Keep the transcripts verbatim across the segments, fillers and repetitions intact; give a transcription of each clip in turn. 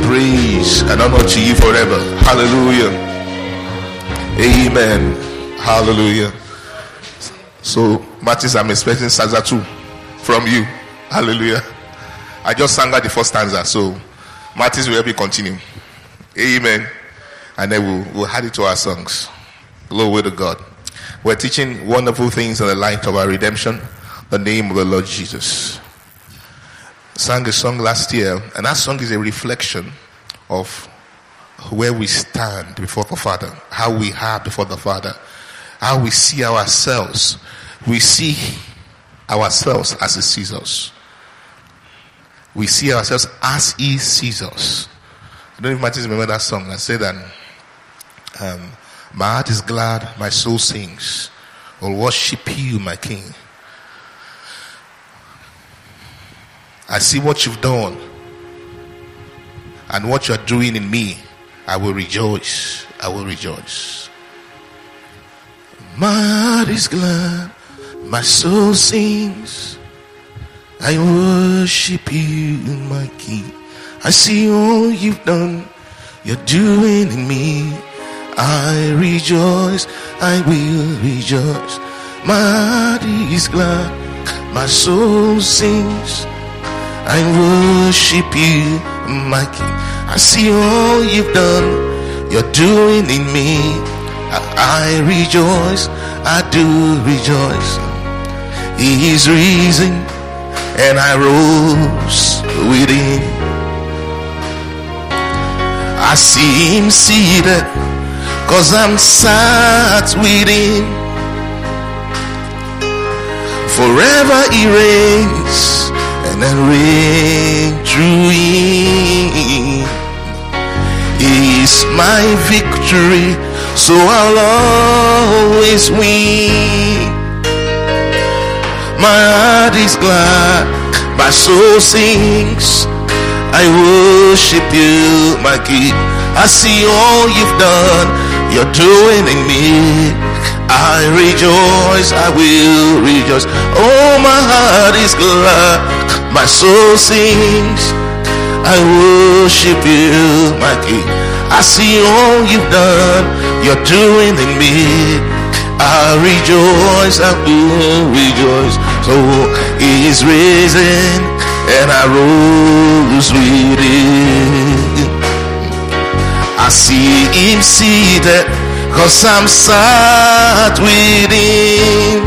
praise and honor to you forever. Hallelujah. Amen. Hallelujah. So, Martins, I'm expecting stanza two from you. Hallelujah. I just sang out the first stanza, so Martins will help me continue. Amen. And then we'll, we'll add it to our songs. Glory to God. We're teaching wonderful things in the light of our redemption, the name of the Lord Jesus. Sang a song last year, and that song is a reflection of where we stand before the Father, how we are before the Father, how we see ourselves. We see ourselves as He sees us. We see ourselves as He sees us. I don't know if Martin remember that song. I said that um, my heart is glad, my soul sings. I'll worship you, my King. I see what you've done and what you're doing in me. I will rejoice. I will rejoice. My heart is glad, my soul sings. I worship you, my King. I see all you've done, you're doing in me. I rejoice, I will rejoice. My heart is glad, my soul sings. I worship you, my King. I see all you've done, you're doing in me. I, I rejoice, I do rejoice. He is risen, and I rose with Him. I see Him seated, cause I'm sat with Him. Forever He reigns, and I reign through Him. He is my victory, so I'll always win. My heart is glad, my soul sings. I worship you, my King. I see all you've done, you're doing in me. I rejoice, I will rejoice. Oh, my heart is glad, my soul sings. I worship you, my King. I see all you've done, you're doing in me. I rejoice, I will rejoice. So He is risen, and I rose with Him. I see Him seated, cause I'm sat with Him.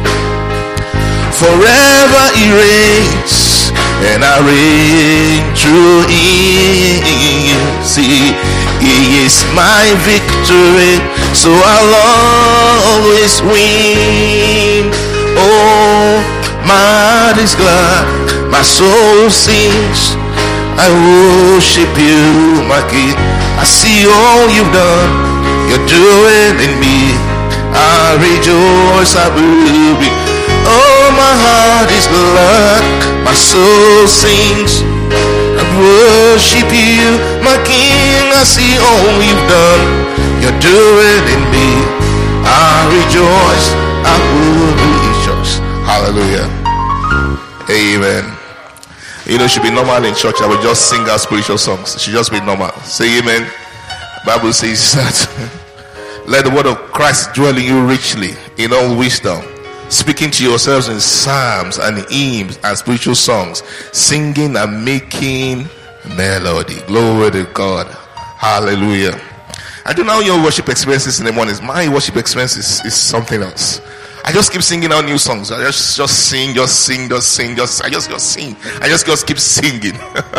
Forever He reigns, and I reign through Him. See, He is my victory, so I'll always win. Oh, my heart is glad, my soul sings. I worship you, my King. I see all you've done, you're doing in me. I rejoice, I will be. Oh, my heart is glad, my soul sings. I worship you, my King. I see all you've done, you're doing in me. I rejoice, I will rejoice. Hallelujah. Amen. You know, it should be normal in church. I will just sing our spiritual songs. It should just be normal. Say amen. Bible says that let the word of Christ dwell in you richly in all wisdom, speaking to yourselves in psalms and hymns and spiritual songs, singing and making melody. Glory to God. Hallelujah. I don't know how your worship experiences in the mornings. My worship experience is, is something else. I just keep singing out new songs. I just just sing, just sing, just sing, just I just just sing. I just just keep singing.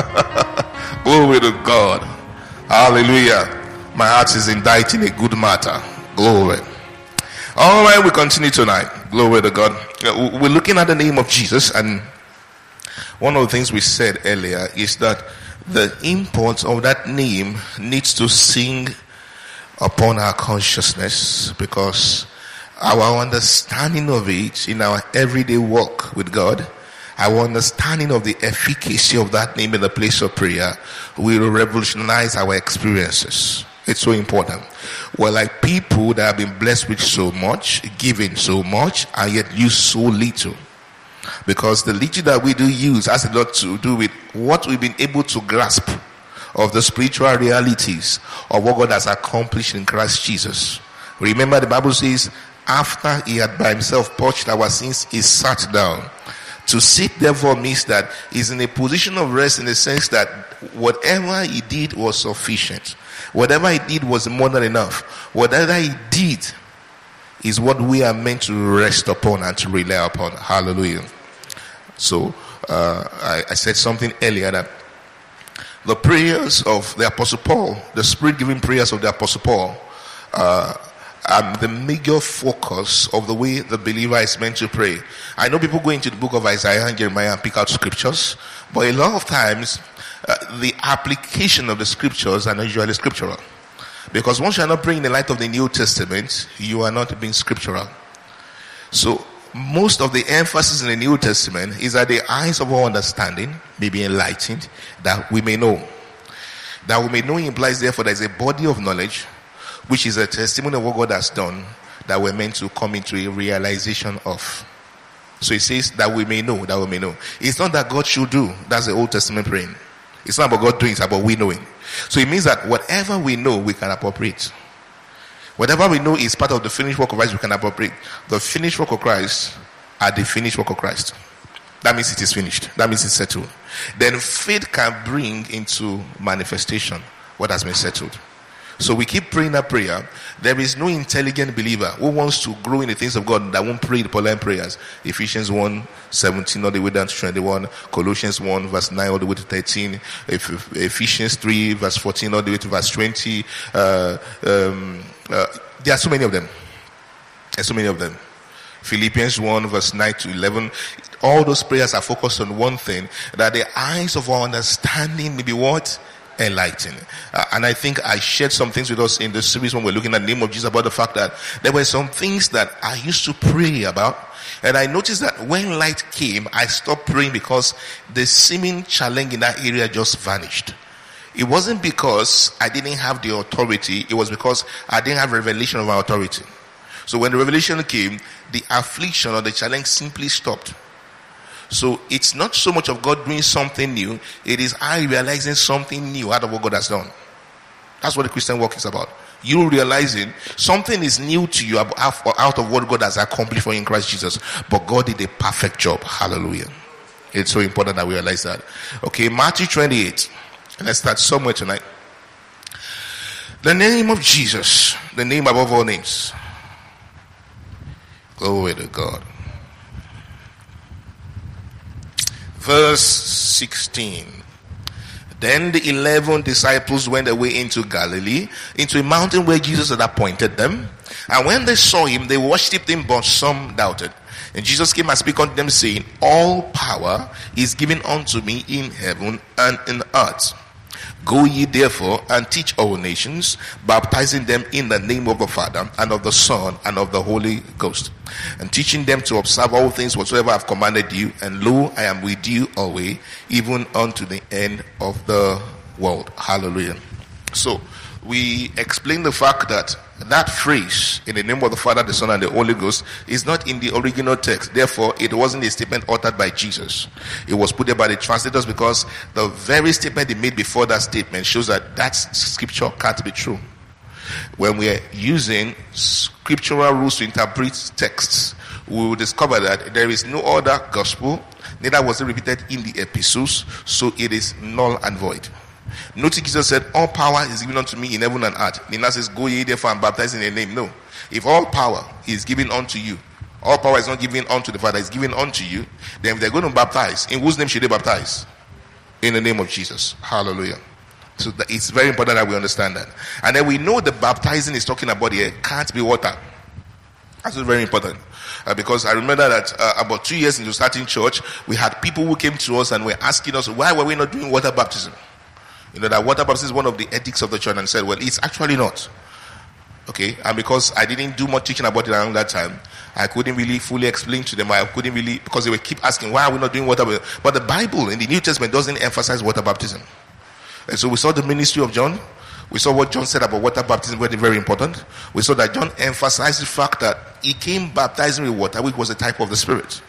Glory to God. Hallelujah. My heart is inditing a good matter. Glory. All right, we continue tonight. Glory to God. We're looking at the name of Jesus, and one of the things we said earlier is that the import of that name needs to sing upon our consciousness, because our understanding of it in our everyday walk with God, our understanding of the efficacy of that name in the place of prayer will revolutionize our experiences. It's so important. We're like people that have been blessed with so much, given so much, and yet use so little. Because the little that we do use has a lot to do with what we've been able to grasp of the spiritual realities of what God has accomplished in Christ Jesus. Remember, the Bible says, after he had by himself purged our sins, he sat down. To sit, therefore, means that he's in a position of rest, in the sense that whatever he did was sufficient. Whatever he did was more than enough. Whatever he did is what we are meant to rest upon and to rely upon. Hallelujah. So, uh, I, I said something earlier that the prayers of the Apostle Paul, the Spirit-given prayers of the Apostle Paul, uh, are the major focus of the way the believer is meant to pray. I know people go into the book of Isaiah and Jeremiah and pick out scriptures, but a lot of times, uh, the application of the scriptures are not usually scriptural. Because once you are not praying in the light of the New Testament, you are not being scriptural. So, most of the emphasis in the New Testament is that the eyes of our understanding may be enlightened, that we may know. That we may know implies, therefore, there is a body of knowledge, which is a testimony of what God has done, that we're meant to come into a realization of. So it says that we may know, that we may know. It's not that God should do. That's the Old Testament praying. It's not about God doing, it's about we knowing. So it means that whatever we know, we can appropriate. Whatever we know is part of the finished work of Christ, we can appropriate. The finished work of Christ are the finished work of Christ. That means it is finished. That means it's settled. Then faith can bring into manifestation what has been settled. So we keep praying that prayer. There is no intelligent believer who wants to grow in the things of God that won't pray the Pauline prayers. Ephesians one, seventeen all the way down to twenty-one. Colossians one, verse nine all the way to thirteen. Ephesians three, verse fourteen all the way to verse twenty. Uh, um, uh, there are so many of them. There are so many of them. Philippians one, verse nine to eleven. All those prayers are focused on one thing, that the eyes of our understanding may be what? Enlightened. Uh, and I think I shared some things with us in the series when we're looking at the name of Jesus about the fact that there were some things that I used to pray about, and I noticed that when light came, I stopped praying because the seeming challenge in that area just vanished. It wasn't because I didn't have the authority, it was because I didn't have revelation of my authority. So when the revelation came, the affliction or the challenge simply stopped. So it's not so much of God doing something new, it is I realizing something new out of what God has done. That's what the Christian walk is about. You realizing something is new to you out of what God has accomplished for you in Christ Jesus. But God did a perfect job. Hallelujah. It's so important that we realize that. Okay, Matthew twenty-eight. Let's start somewhere tonight. The name of Jesus, the name above all names. Glory to God. Verse sixteen. Then the eleven disciples went away into Galilee, into a mountain where Jesus had appointed them. And when they saw him, they worshipped him, but some doubted. And Jesus came and spake unto them, saying, all power is given unto me in heaven and in earth. Go ye therefore and teach all nations, baptizing them in the name of the Father and of the Son and of the Holy Ghost, and teaching them to observe all things whatsoever I have commanded you. And lo, I am with you always, even unto the end of the world. Hallelujah. So we explain the fact that that phrase, in the name of the Father, the Son, and the Holy Ghost, is not in the original text. Therefore, it wasn't a statement uttered by Jesus. It was put there by the translators, because the very statement he made before that statement shows that that scripture can't be true. When we are using scriptural rules to interpret texts, we will discover that there is no other gospel, neither was it repeated in the epistles, so it is null and void. Notice Jesus said, all power is given unto me in heaven and earth. He now says, go ye therefore and baptize in the name. No. If all power is given unto you, all power is not given unto the Father, it's given unto you, then if they're going to baptize, in whose name should they baptize? In the name of Jesus. Hallelujah. So that it's very important that we understand that. And then we know the baptizing is talking about here can't be water. That's very important. Uh, because I remember that uh, about two years into starting church, we had people who came to us and were asking us, why were we not doing water baptism? You know that water baptism is one of the ethics of the church, and said, well, it's actually not. Okay, and because I didn't do much teaching about it around that time, I couldn't really fully explain to them. I couldn't really, because they would keep asking, why are we not doing water baptism? But the Bible in the New Testament doesn't emphasize water baptism. And so we saw the ministry of John. We saw what John said about water baptism, very, very important. We saw that John emphasized the fact that he came baptizing with water, which was a type of the Spirit.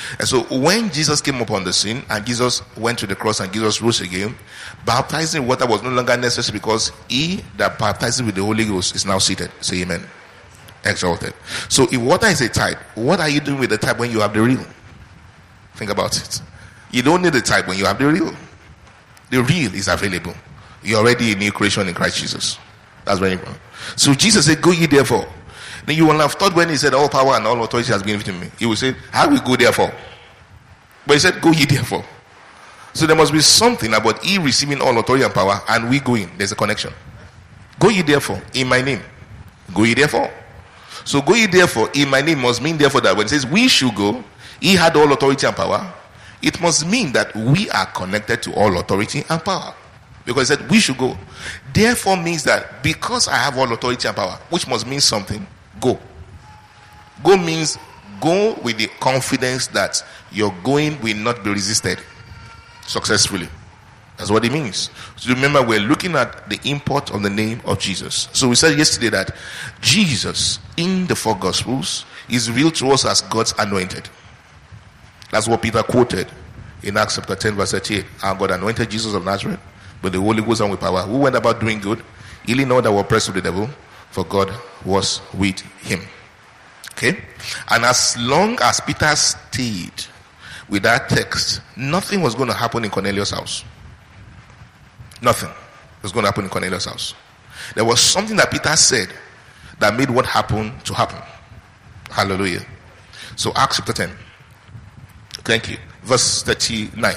And so when Jesus came upon the scene and Jesus went to the cross and Jesus rose again, baptizing water was no longer necessary because he that baptizes with the Holy Ghost is now seated. Say amen. Exalted. So if water is a type, what are you doing with the type when you have the real? Think about it. You don't need the type when you have the real. The real is available. You're already a new creation in Christ Jesus. That's very important. So Jesus said, go ye therefore. Then you will have thought when he said all power and all authority has been given to me, he will say, how will we go therefore? But he said, go ye therefore. So there must be something about he receiving all authority and power and we going. There's a connection. Go ye therefore in my name. Go ye therefore. So go ye therefore in my name must mean therefore that when it says we should go, he had all authority and power. It must mean that we are connected to all authority and power. Because it said we should go. Therefore means that because I have all authority and power, which must mean something, go. Go means go with the confidence that your going will not be resisted successfully. That's what it means. So remember, we're looking at the import of the name of Jesus. So we said yesterday that Jesus in the four Gospels is revealed to us as God's anointed. That's what Peter quoted in Acts chapter ten verse thirty-eight. Our God anointed Jesus of Nazareth with the Holy Ghost and with power, who went about doing good, healing all that were oppressed of the devil, for God was with him. Okay? And as long as Peter stayed with that text, nothing was going to happen in Cornelius' house. Nothing was going to happen in Cornelius' house. There was something that Peter said that made what happened to happen. Hallelujah. So Acts chapter ten. Thank you. Verse thirty-nine.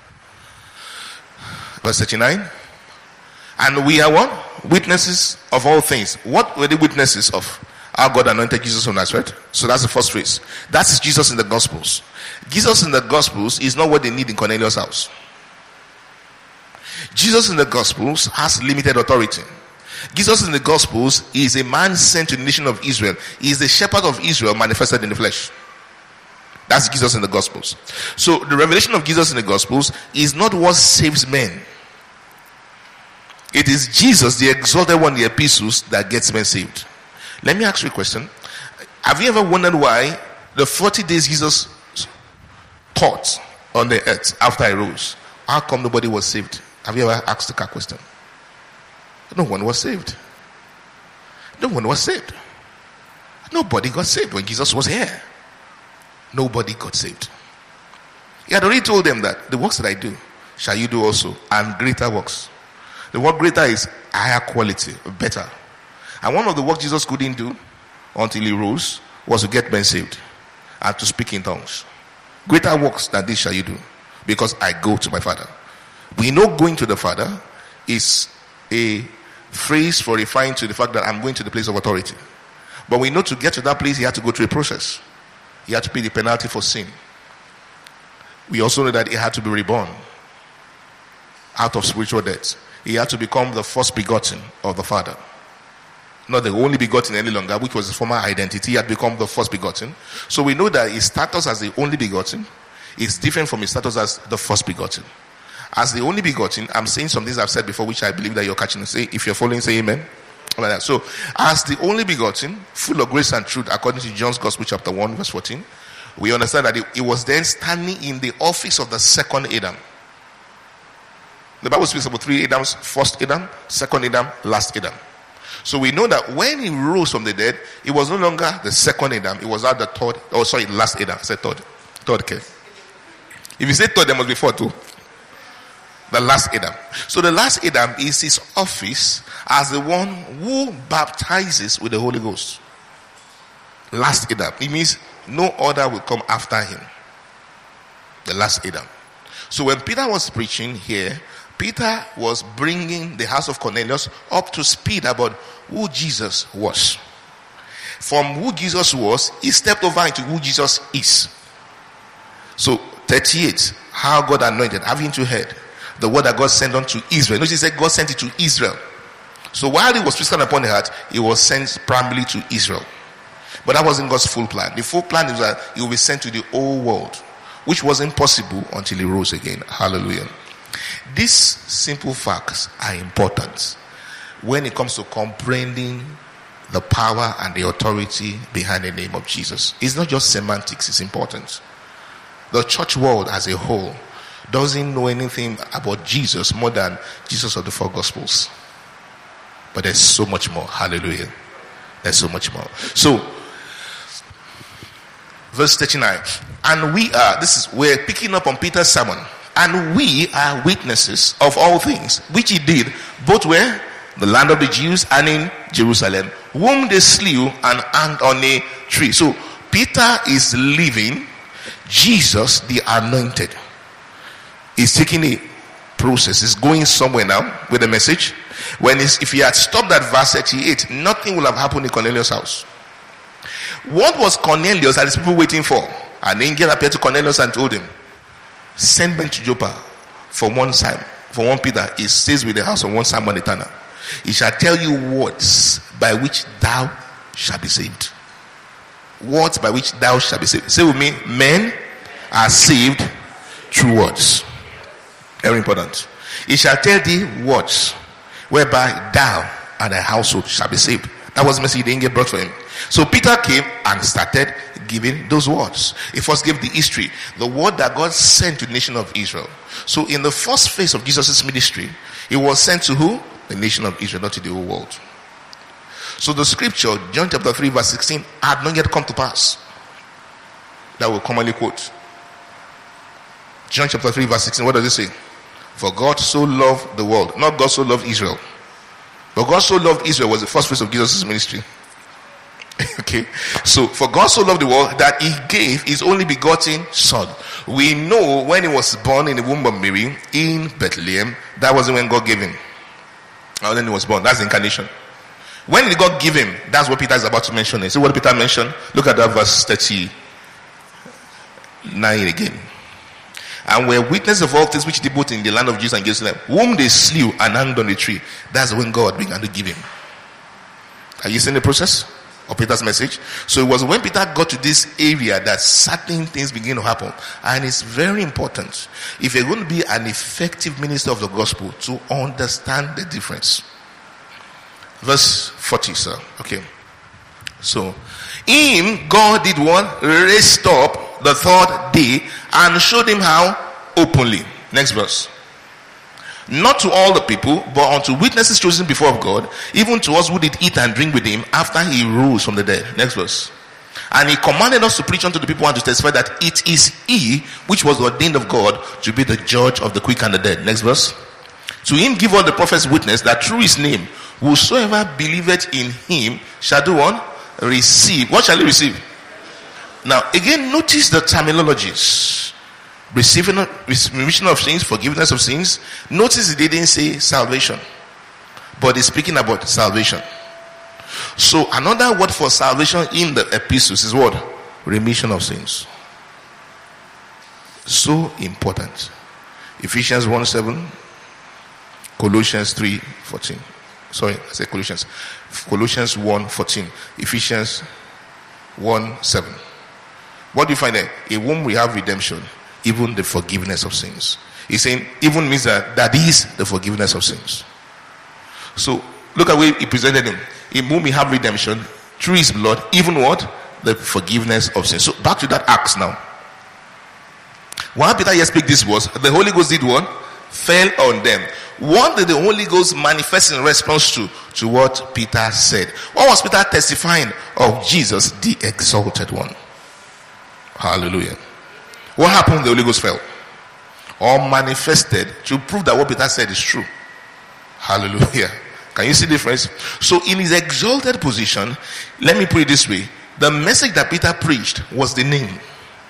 Verse thirty-nine. And we are what? Witnesses of all things. What were the witnesses of? Our God anointed Jesus of Nazareth. So that's the first phrase. That's Jesus in the Gospels. Jesus in the Gospels is not what they need in Cornelius' house. Jesus in the Gospels has limited authority. Jesus in the Gospels is a man sent to the nation of Israel. He is the shepherd of Israel manifested in the flesh. That's Jesus in the Gospels. So the revelation of Jesus in the Gospels is not what saves men. It is Jesus, the exalted one in the epistles, that gets men saved. Let me ask you a question. Have you ever wondered why the forty days Jesus taught on the earth after he rose, how come nobody was saved? Have you ever asked the question? No one was saved. No one was saved. Nobody got saved when Jesus was here. Nobody got saved. He had already told them that the works that I do shall you do also, and greater works. The word greater is higher quality, better. And one of the works Jesus couldn't do until he rose was to get men saved and to speak in tongues. Greater works than this shall you do, because I go to my Father. We know going to the Father is a phrase for referring to the fact that I'm going to the place of authority. But we know to get to that place, he had to go through a process. He had to pay the penalty for sin. We also know that he had to be reborn out of spiritual death. He had to become the first begotten of the Father. Not the only begotten any longer, which was his former identity. He had become the first begotten. So we know that his status as the only begotten is different from his status as the first begotten. As the only begotten, I'm saying some things I've said before, which I believe that you're catching. Say, if you're following, say amen. Like that. So, as the only begotten, full of grace and truth, according to John's Gospel, chapter one, verse fourteen, we understand that he was then standing in the office of the second Adam. The Bible speaks about three Adams: first Adam, second Adam, last Adam. So we know that when he rose from the dead, it was no longer the second Adam, it was not the third, oh sorry, last Adam. I said third. Third, okay. If you say third, there must be four too. The last Adam. So the last Adam is his office as the one who baptizes with the Holy Ghost. Last Adam. It means no other will come after him. The last Adam. So when Peter was preaching here, Peter was bringing the house of Cornelius up to speed about who Jesus was. From who Jesus was, he stepped over into who Jesus is. So thirty-eight, how God anointed. Haven't you heard? The word that God sent unto Israel. Notice he said God sent it to Israel. So while he was visited upon the heart, he was sent primarily to Israel. But that wasn't God's full plan. The full plan is that he will be sent to the whole world, which wasn't possible until he rose again. Hallelujah. These simple facts are important when it comes to comprehending the power and the authority behind the name of Jesus. It's not just semantics, it's important. the church world as a whole doesn't know anything about Jesus more than Jesus of the four gospels. But there's so much more. Hallelujah. There's so much more. So, verse thirty-nine. And we are, this is, we're picking up on Peter's sermon. And we are witnesses of all things which he did, both where? The land of the Jews and in Jerusalem, whom they slew and hanged on a tree. So, Peter is leaving Jesus, the anointed. He's taking a process. He's going somewhere now with the message. When he's, if he had stopped at verse thirty-eight, nothing would have happened in Cornelius' house. What was Cornelius and his people waiting for? An angel appeared to Cornelius and told him, send men to Joppa for one Simon, for one Peter. He stays with the house of one Simon the tanner. He shall tell you words by which thou shalt be saved. Words by which thou shalt be saved. Say with me, men are saved through words. Very important. He shall tell thee words whereby thou and thy household shall be saved. That was the message the angel brought for him. So Peter came and started giving those words. He first gave the history, the word that God sent to the nation of Israel. So in the first phase of Jesus' ministry, he was sent to who? The nation of Israel, not to the whole world. So the scripture, John chapter three verse sixteen, had not yet come to pass. That we commonly quote. John chapter three verse sixteen, what does it say? For God so loved the world. Not God so loved Israel. But God so loved Israel was the first phase of Jesus' ministry. Okay. So, for God so loved the world that he gave his only begotten son. We know when he was born in the womb of Mary in Bethlehem, that wasn't when God gave him. And then he was born. That's the incarnation. When did God give him? That's what Peter is about to mention. See what Peter mentioned? Look at that verse thirty-nine again. And were witnesses of all things which they both in the land of Jews and Jerusalem, whom they slew and hanged on the tree. That's when God began to give him. Are you seeing the process of Peter's message? So it was when Peter got to this area that certain things began to happen. And it's very important, if you're going to be an effective minister of the gospel, to understand the difference. Verse forty, sir. Okay. So, him, God did what? Raised up the third day and showed him how? Openly. Next verse. Not to all the people, but unto witnesses chosen before of God, even to us who did eat and drink with him after he rose from the dead. Next verse. And he commanded us to preach unto the people and to testify that it is he which was ordained of God to be the judge of the quick and the dead. Next verse. To him give all the prophets witness that through his name, whosoever believeth in him shall do one? Receive. What shall he receive? Now, again, notice the terminologies. Receiving remission of sins, forgiveness of sins. Notice he didn't say salvation, but he's speaking about salvation. So another word for salvation in the epistles is what? Remission of sins. So important. Ephesians one seven, Colossians three fourteen. Sorry, I said Colossians. Colossians one fourteen, Ephesians one seven. What do you find there? In whom we have redemption, even the forgiveness of sins. He's saying even means that that is the forgiveness of sins. So look at the way he presented him. In whom we have redemption through his blood, even what? The forgiveness of sins. So back to that Acts now. While Peter here speak this words, the Holy Ghost did what? Fell on them. What did the Holy Ghost manifest in response to? To what Peter said. What was Peter testifying of? Jesus, the exalted one. Hallelujah. What happened? The Holy Ghost fell or manifested to prove that what Peter said is true. Hallelujah. Can you see the difference? So in his exalted position, let me put it this way, the message that Peter preached was the name.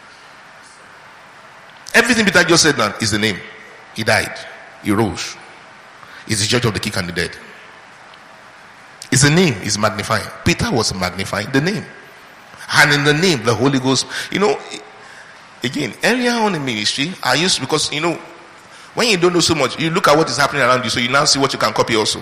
Everything Peter just said now is the name. He died, he rose, he's the judge of the quick and the dead. It's the name is magnifying. Peter was magnifying the name. And in the name, the Holy Ghost, you know, again, earlier on in ministry, I used, because, you know, when you don't know so much, you look at what is happening around you, so you now see what you can copy also.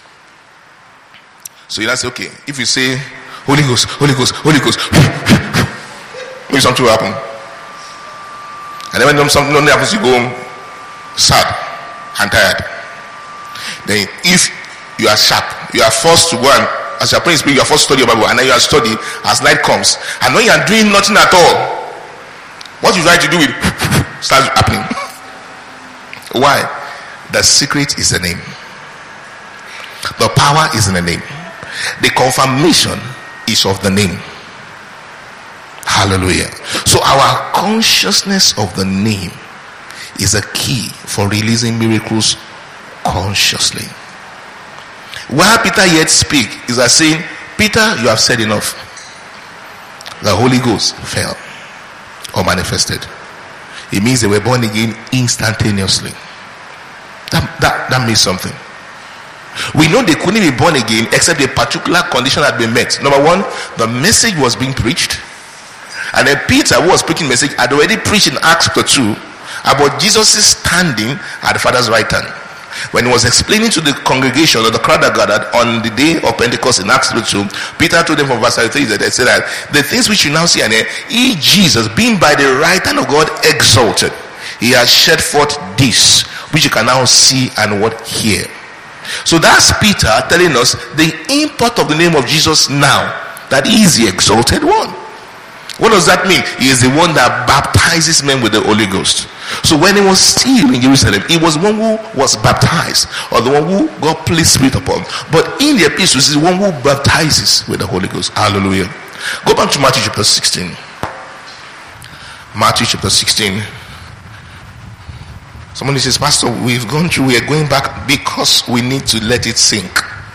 So you now say, okay, if you say, Holy Ghost, Holy Ghost, Holy Ghost, maybe something will happen. And then when something happens, you go home sad and tired. Then if you are sharp, you are forced to go and, as you are praying, you are forced to study your Bible, and then you are studying as night comes. And when you are doing nothing at all, What you try to do with starts happening. Why? The secret is the name. The power is in the name. The confirmation is of the name. Hallelujah. So our consciousness of the name is a key for releasing miracles consciously. While Peter yet speak, is that saying, Peter, you have said enough. The Holy Ghost fell or manifested. It means they were born again instantaneously. That, that, that means something. We know they couldn't be born again except a particular condition had been met. Number one, the message was being preached. And then Peter, who was preaching the message, had already preached in Acts chapter two about Jesus' standing at the Father's right hand. When he was explaining to the congregation or the crowd that gathered on the day of Pentecost in Acts chapter two, Peter told them from verse thirty-three that they said that the things which you now see and hear, he, Jesus, being by the right hand of God exalted, he has shed forth this which you can now see and what hear. So that's Peter telling us the import of the name of Jesus now, that he is the exalted one. What does that mean? He is the one that baptizes men with the Holy Ghost. So when he was still in Jerusalem, he was one who was baptized, or the one who God placed spirit upon. But in the epistles, he's the one who baptizes with the Holy Ghost. Hallelujah. Go back to Matthew chapter sixteen. Matthew chapter sixteen. Somebody says, Pastor, we've gone through, we are going back because we need to let it sink.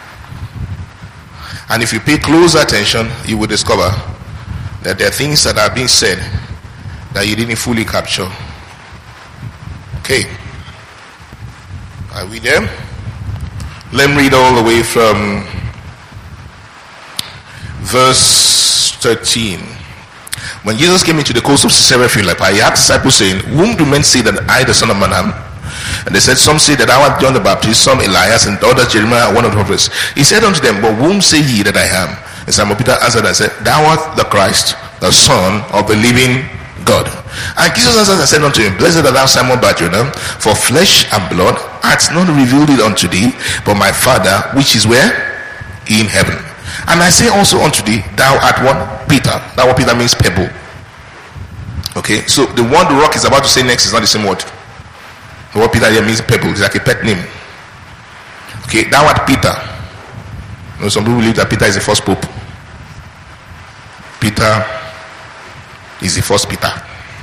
And if you pay close attention, you will discover that there are things that are being said that you didn't fully capture. Okay. Are we there? Let me read all the way from verse thirteen. When Jesus came into the coast of Caesarea Philippi, he asked disciples saying, whom do men say that I, the Son of Man, am? And they said, some say that I am John the Baptist, some Elias, and others Jeremiah, one of the prophets. He said unto them, but whom say ye that I am? And Simon Peter answered and said, thou art the Christ, the Son of the living God. And Jesus answered and said unto him, blessed art thou, Simon Bar-Jonah, for flesh and blood hath not revealed it unto thee, but my Father which is where? In heaven. And I say also unto thee, thou art one Peter. That word Peter means pebble. Okay, so the one the rock is about to say next is not the same word. The word Peter here means pebble. It's like a pet name. Okay, thou art Peter. You know, some people believe that Peter is the first pope. Peter is the first Peter.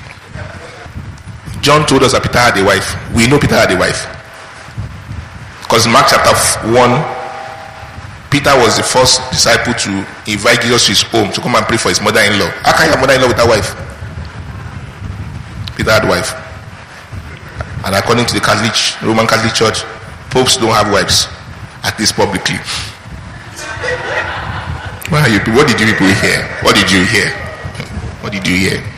John told us that Peter had a wife. We know Peter had a wife, because in Mark chapter one, Peter was the first disciple to invite Jesus to his home to come and pray for his mother-in-law. How can you have mother-in-law with a wife? Peter had a wife. And according to the Catholic, Roman Catholic Church, popes don't have wives, at least publicly. Why are you, what did you people hear? What did you hear? What did you hear?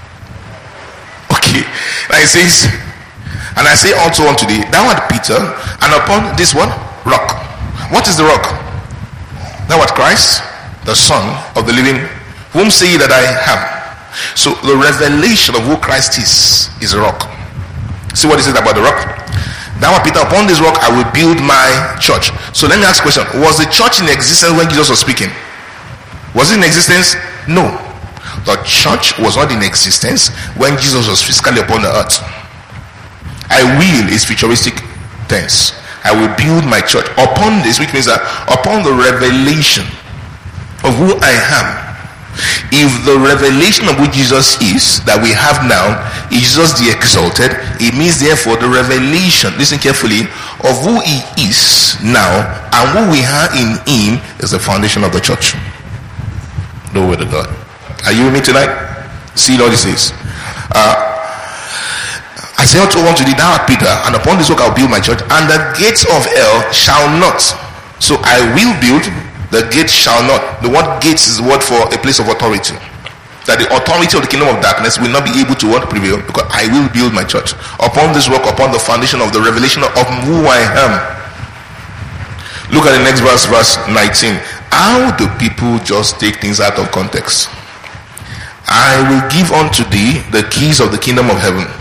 Okay. Now it says, and I say also unto thee, thou art Peter, and upon this one rock. What is the rock? Thou art Christ, the Son of the living, whom say ye that I am? So the revelation of who Christ is is a rock. See what he said about the rock? Thou art Peter, upon this rock I will build my church. So let me ask a question. Was the church in existence when Jesus was speaking? Was it in existence? No. The church was not in existence when Jesus was physically upon the earth. I will is futuristic tense. I will build my church upon this, which means that upon the revelation of who I am. If the revelation of who Jesus is that we have now is Jesus the exalted, it means therefore the revelation, listen carefully, of who he is now and who we are in him is the foundation of the church. Glory to God. Are you with me tonight? See what he says. Uh, I say unto unto thee, thou art Peter, and upon this rock I will build my church, and the gates of hell shall not. So I will build, the gates shall not. The word gates is the word for a place of authority. That the authority of the kingdom of darkness will not be able to what prevail, because I will build my church upon this rock, upon the foundation of the revelation of who I am. Look at the next verse, verse nineteen. How do people just take things out of context? I will give unto thee the keys of the kingdom of heaven.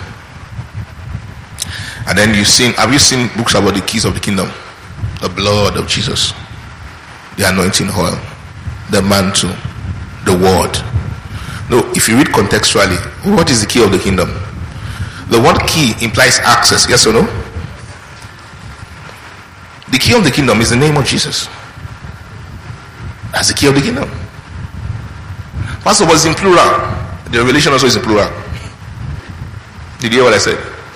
And then you've seen, have you seen books about the keys of the kingdom? The blood of Jesus, the anointing oil, the mantle, the word. No, if you read contextually, What is the key of the kingdom? The word key implies access, yes or no? The key of the kingdom is the name of Jesus. That's the key of the kingdom. First of all, it's in plural. The revelation also is in plural. Did you hear what I said?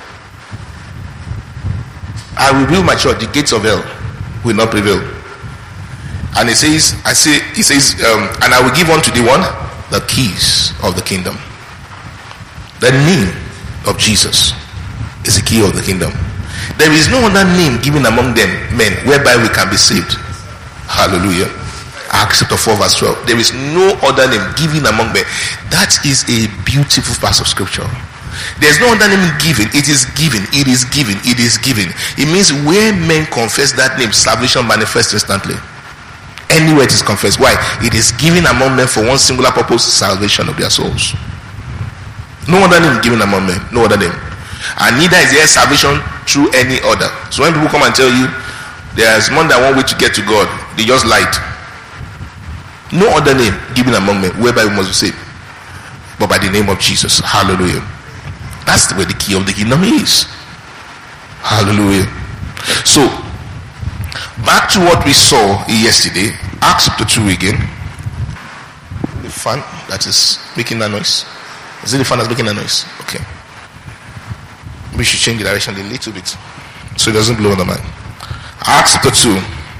I will build my church, the gates of hell will not prevail. And it says, I say, it says, um, and I will give unto the one the keys of the kingdom. The name of Jesus is the key of the kingdom. There is no other name given among them men whereby we can be saved. Hallelujah. Acts chapter four verse twelve. There is no other name given among men. That is a beautiful verse of scripture. There's no other name given. It is given. It is given. It is given. It means where men confess that name, salvation manifests instantly. Anywhere it is confessed. Why? It is given among men for one singular purpose, salvation of their souls. No other name given among men. No other name. And neither is there salvation through any other. So when people come and tell you there's more than one way to get to God, they just lied. No other name given among men whereby we must be saved but by the name of Jesus. Hallelujah. That's the way the key of the kingdom is. Hallelujah. So back to what we saw yesterday, Acts chapter two again. The fan that is making that noise. Is it the fan that's making that noise? Okay. We should change the direction a little bit so it doesn't blow on the mind. Acts chapter two.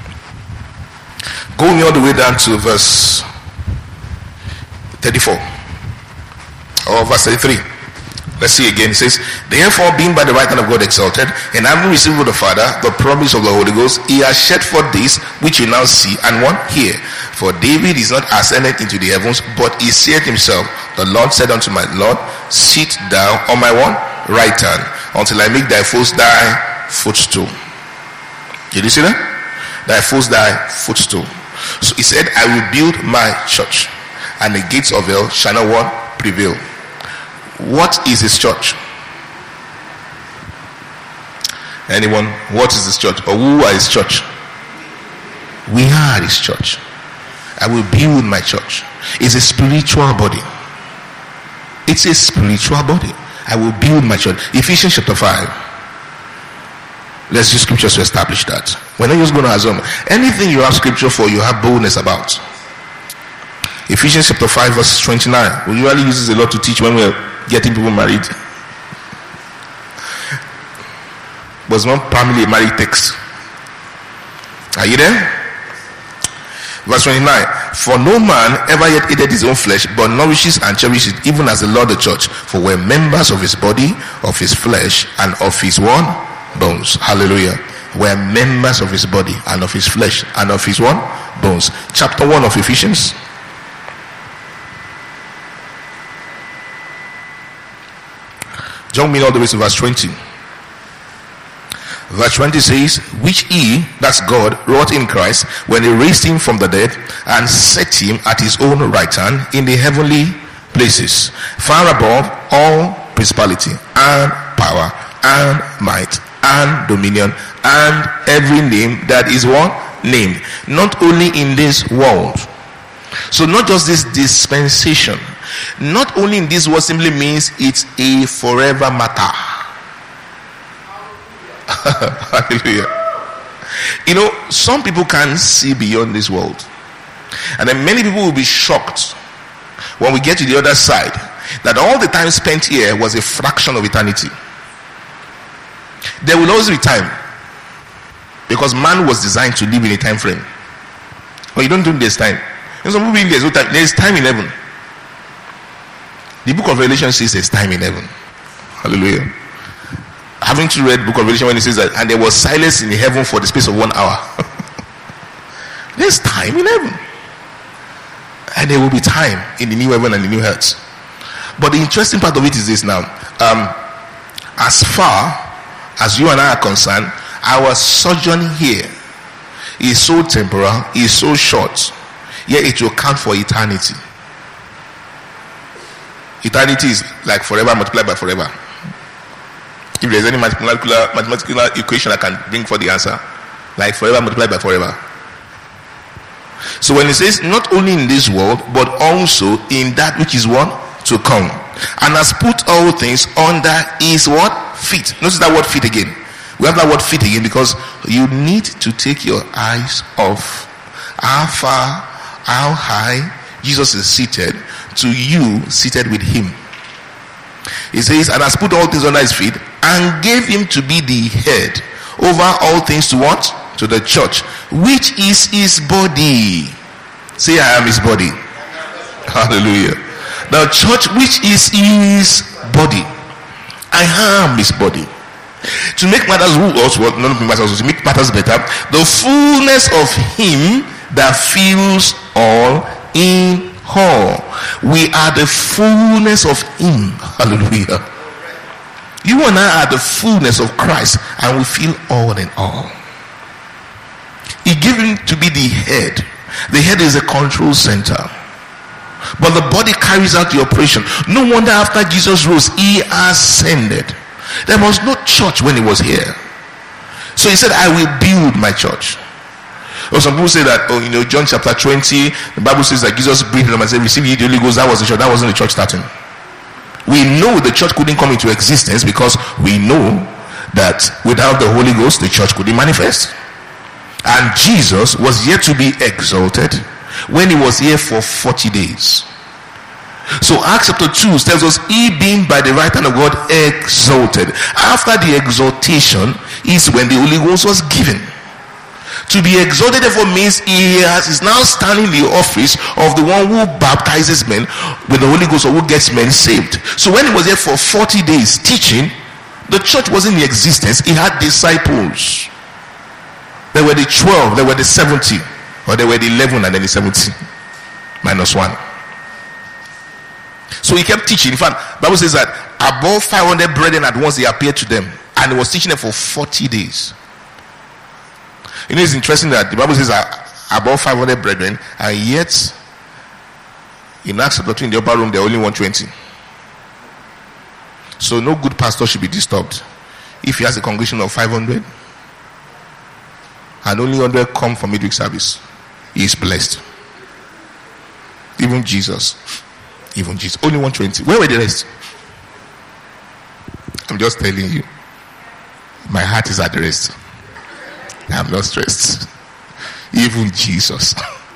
Going all the way down to verse thirty-four. Or verse thirty-three. Let's see again. It says, therefore, being by the right hand of God exalted, and having received of the Father the promise of the Holy Ghost, he has shed forth this which you now see and one hear. For David is not ascended into the heavens, but he said himself, the Lord said unto my Lord, sit thou on my one right hand, until I make thy foes thy footstool. Did you see that? Thy foes thy footstool. So he said, I will build my church, and the gates of hell shall not one prevail. What is his church? Anyone? What is his church? Or who are his church? We are his church. I will build my church. It's a spiritual body. It's a spiritual body. I will build my church. Ephesians chapter five. Let's use scriptures to establish that. We're not just going to assume. Anything you have scripture for, you have boldness about. Ephesians chapter five verse twenty-nine. We usually use this a lot to teach when we're getting people married. But it's not primarily a married text. Are you there? Verse twenty-nine. For no man ever yet hated his own flesh, but nourishes and cherishes it, even as the Lord the church. For we're members of his body, of his flesh, and of his one bones. Hallelujah. We're members of his body, and of his flesh, and of his one bones. Chapter one of Ephesians. Jump me all the way to verse twenty. Verse twenty says, which he, that's God, wrought in Christ when he raised him from the dead and set him at his own right hand in the heavenly places, far above all principality and power and might and dominion and every name that is one named, not only in this world. So not just this dispensation, not only in this world simply means it's a forever matter. Hallelujah. You know, some people can't see beyond this world, and then many people will be shocked when we get to the other side that all the time spent here was a fraction of eternity. There will always be time, because man was designed to live in a time frame. But you don't think there's time. And some people think there's no time. There's time in heaven. The book of Revelation says there's time in heaven. Hallelujah. Having to read the book of Revelation when it says that, and there was silence in heaven for the space of one hour. There's time in heaven. And there will be time in the new heaven and the new earth. But the interesting part of it is this now. Um, as far as you and I are concerned, our sojourn here is so temporal, is so short, yet it will count for eternity. Eternity is like forever multiplied by forever. If there's any mathematical, mathematical equation I can bring for the answer, like forever multiplied by forever. So when it says not only in this world, but also in that which is one to come. and has put all things under his what? Feet. Notice that word feet again. We have that word feet again because you need to take your eyes off how far, how high Jesus is seated to you seated with him. He says, and has put all things under his feet and gave him to be the head over all things to what? To the church, which is his body. Say, I am his body. Hallelujah. The church, which is his body. I am his body. To make matters worse, well, not make matters worse, to make matters better, the fullness of him that fills all in all. We are the fullness of him. Hallelujah. You and I are the fullness of Christ, and we feel all in all. He gave him to be the head. The head is a control center, but the body carries out the operation. No wonder after Jesus rose, he ascended. There was no church when he was here. So he said, I will build my church. Or some people say that, oh, you know, John chapter twenty, the Bible says that Jesus breathed on them and said, receive ye the Holy Ghost. That was the church. That wasn't the church starting. We know the church couldn't come into existence because we know that without the Holy Ghost, the church couldn't manifest. And Jesus was yet to be exalted when he was here for forty days. So Acts chapter two tells us, he being by the right hand of God exalted. After the exaltation is when the Holy Ghost was given. To be exalted therefore means he has, is now standing in the office of the one who baptizes men with the Holy Ghost, or who gets men saved. So when he was here for forty days teaching, the church wasn't in existence. He had disciples. There were the twelve, there were the seventy, or there were the eleven and then the seventy minus one. So he kept teaching. In fact, the Bible says that above five hundred brethren at once he appeared to them, and he was teaching them for forty days. You know, it's interesting that the Bible says that above five hundred brethren, and yet in Acts chapter two in the upper room there are only one hundred twenty. So no good pastor should be disturbed if he has a congregation of five hundred and only one hundred come for midweek service. He is blessed. Even Jesus. Even Jesus. Only one hundred twenty. Where were the rest? I'm just telling you. My heart is at the rest. I'm not stressed. Even Jesus.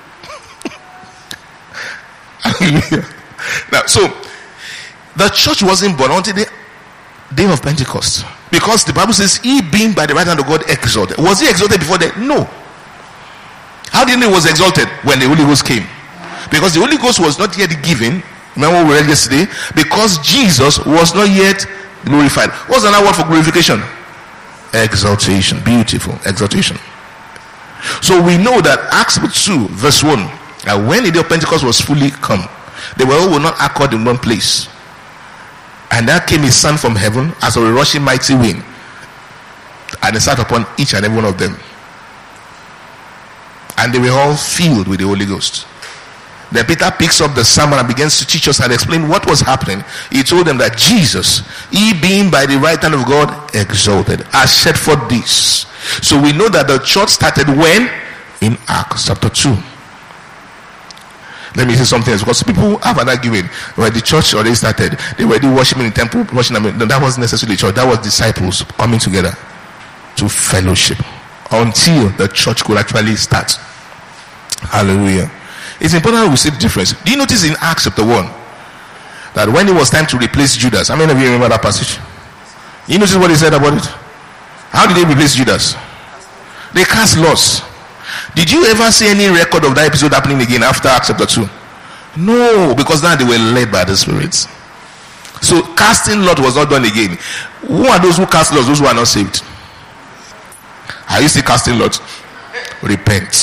Hallelujah. Now, so the church wasn't born until the day of Pentecost, because the Bible says he being by the right hand of God exalted. Was he exalted before that? No. How did he know he was exalted? When the Holy Ghost came. Because the Holy Ghost was not yet given. Remember what we read yesterday? Because Jesus was not yet glorified. What's another word for glorification? Exaltation. Beautiful. Exaltation. So we know that Acts two verse one, that when the day of Pentecost was fully come, they were all not accord in one place. And there came a sound from heaven as of a rushing mighty wind, and it sat upon each and every one of them. And they were all filled with the Holy Ghost. Then Peter picks up the sermon and begins to teach us and explain what was happening. He told them that Jesus, he being by the right hand of God exalted, has set forth this. So we know that the church started when? In Acts chapter two. Let me say something else, because people have an argument where the church already started. They were worshiping in the temple, worshiping. I mean, no, that wasn't necessarily church. That was disciples coming together to fellowship until the church could actually start. Hallelujah. It's important that we see the difference. Do you notice in Acts chapter one that when it was time to replace Judas, how many of you remember that passage? You notice what he said about it? How did they replace Judas? They cast lots. Did you ever see any record of that episode happening again after Acts chapter two? No, because now they were led by the Spirit. So casting lot was not done again. Who are those who cast lots? Those who are not saved. Are you still casting lot? Repent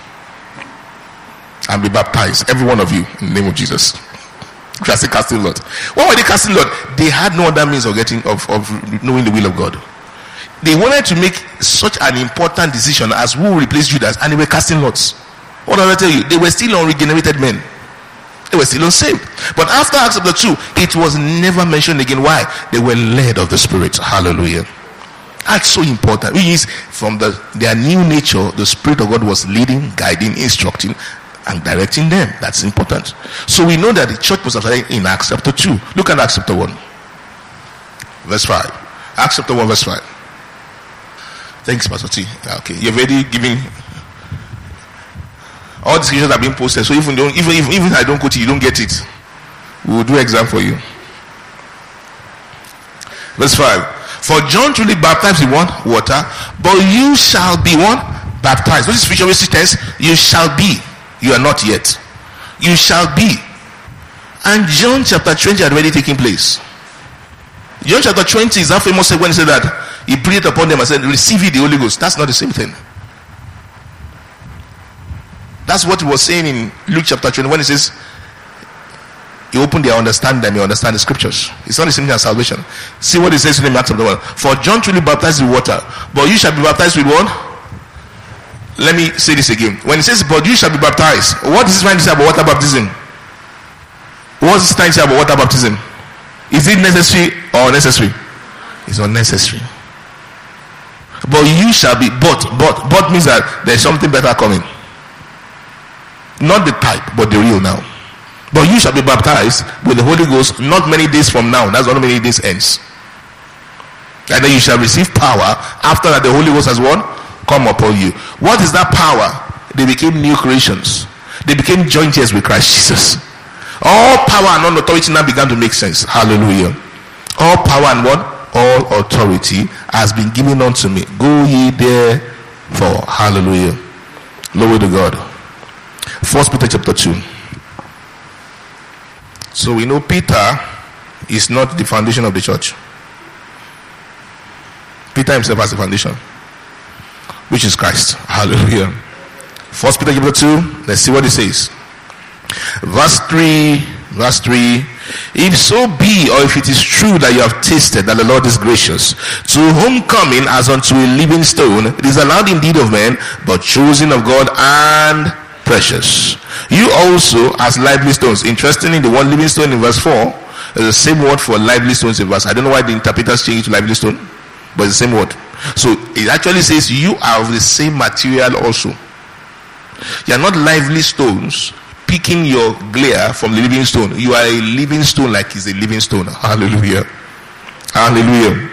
and be baptized, every one of you, in the name of Jesus. You are still casting lot. What were they casting lot? They had no other means of getting of, of knowing the will of God. They wanted to make such an important decision as who will replace Judas, and they were casting lots. What did I tell you? They were still unregenerated men. They were still unsaved. But after Acts chapter two, it was never mentioned again. Why? They were led of the Spirit. Hallelujah. That's so important. Which is from the their new nature, the Spirit of God was leading, guiding, instructing, and directing them. That's important. So we know that the church was started in Acts chapter two. Look at Acts chapter one, verse five. Acts chapter one, verse five. Thanks, Pastor T. Okay, you're already giving. All the scriptures are being posted, so even don't, even even even if I don't quote it, you don't get it. We will do exam for you. Verse five. For John truly baptized with one water, but you shall be one baptized. What is futuristic tense? You shall be. You are not yet. You shall be. And John chapter twenty had already taken place. John chapter twenty is that famous when he said that he breathed upon them and said, receive ye the Holy Ghost. That's not the same thing. That's what he was saying in Luke chapter twenty when he says he opened their understanding, they may understand the scriptures. It's not the same thing as salvation. See what he says to them in Acts chapter one. For John truly baptized with water, but you shall be baptized with one. Let me say this again. When it says, but you shall be baptized, what is it trying to say about water baptism? What is it trying to say about water baptism? Is it necessary or unnecessary? It's unnecessary. But you shall be, but, but, but means that there's something better coming. Not the type, but the real now. But you shall be baptized with the Holy Ghost not many days from now. That's not many days ends. And then you shall receive power after that the Holy Ghost has won. Come upon you. What is that power? They became new creations. They became joint heirs with Christ Jesus. All power and all authority now began to make sense. Hallelujah. All power and what? All authority has been given unto me. Go ye therefore. Hallelujah. Glory to God. First Peter chapter two. So we know Peter is not the foundation of the church. Peter himself has the foundation, which is Christ. Hallelujah. First Peter chapter two. Let's see what it says. Verse three. Verse three. If so be, or if it is true that you have tasted that the Lord is gracious, to whom coming as unto a living stone, it is allowed indeed of men, but chosen of God and precious. You also as lively stones. Interestingly, the one living stone in verse four is the same word for lively stones in verse. I don't know why the interpreters change it to lively stone, but it's the same word. So it actually says you are of the same material also. You are not lively stones picking your glare from the living stone. You are a living stone like he's a living stone. Hallelujah. Hallelujah.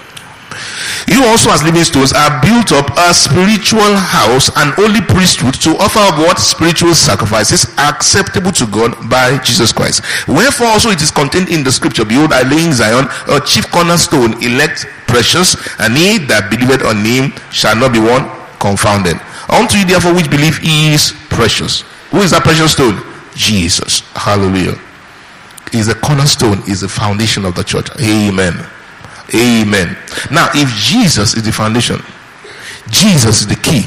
You also as living stones are built up a spiritual house, an holy priesthood, to offer up what? Spiritual sacrifices acceptable to God by Jesus Christ. Wherefore also it is contained in the scripture, behold, I lay in Zion a chief cornerstone, elect, precious, and he that believeth on him shall not be one confounded. Unto you therefore which believe is precious. Who is that precious stone? Jesus. Hallelujah. He is the cornerstone, is the foundation of the church. Amen. Amen. Now, if Jesus is the foundation, Jesus is the key,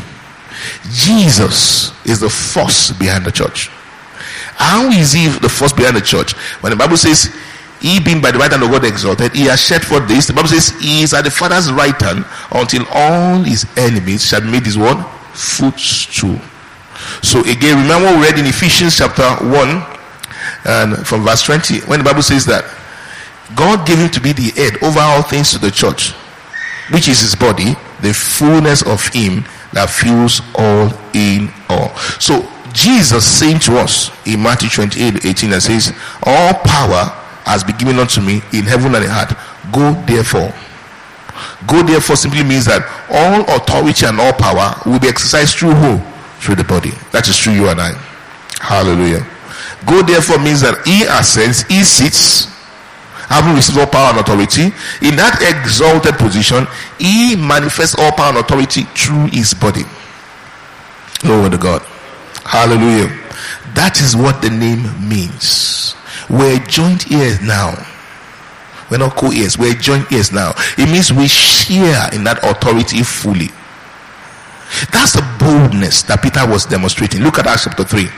Jesus is the force behind the church. How is he the force behind the church? When the Bible says, he being by the right hand of God exalted, he has shed forth this. The Bible says, he is at the Father's right hand until all his enemies shall be made his one footstool. So again, remember we read in Ephesians chapter one and from verse twenty, when the Bible says that God gave him to be the head over all things to the church, which is his body, the fullness of him that fills all in all. So Jesus saying to us in Matthew twenty-eight eighteen, and says, all power has been given unto me in heaven and in earth. Go therefore. Go therefore simply means that all authority and all power will be exercised through who? Through the body. That is through you and I. Hallelujah. Go therefore means that he ascends, he sits, having received all power and authority. In that exalted position, he manifests all power and authority through his body. Glory to God. Hallelujah. That is what the name means. We're joint heirs now. We're not co-heirs. We're joint heirs now. It means we share in that authority fully. That's the boldness that Peter was demonstrating. Look at Acts chapter three.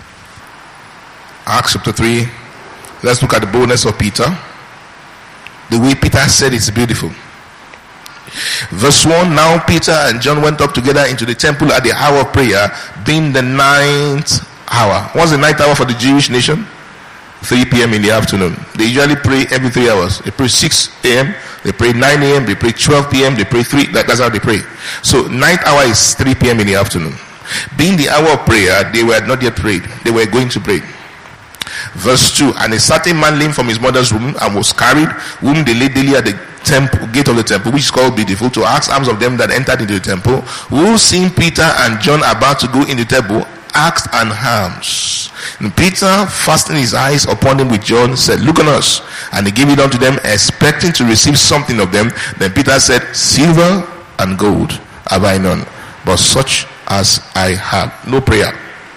Acts chapter three. Let's look at the boldness of Peter. The way Peter said it's beautiful. Verse one. Now Peter and John went up together into the temple at the hour of prayer, being the ninth hour. What's the ninth hour for the Jewish nation? three p.m. in the afternoon. They usually pray every three hours. They pray six a.m., they pray nine a.m., they pray twelve p.m., they pray three. That, that's how they pray. So ninth hour is three p.m. in the afternoon. Being the hour of prayer, they were not yet prayed. They were going to pray. Verse two, and a certain man lame from his mother's womb and was carried, whom they laid daily at the temple, gate of the temple, which is called Beautiful, to ask alms of them that entered into the temple, who seeing Peter and John about to go in the temple, asked an alms. And Peter, fastening his eyes upon them with John, said, look on us. And he gave it unto them, expecting to receive something of them. Then Peter said, silver and gold have I none, but such as I have. No prayer.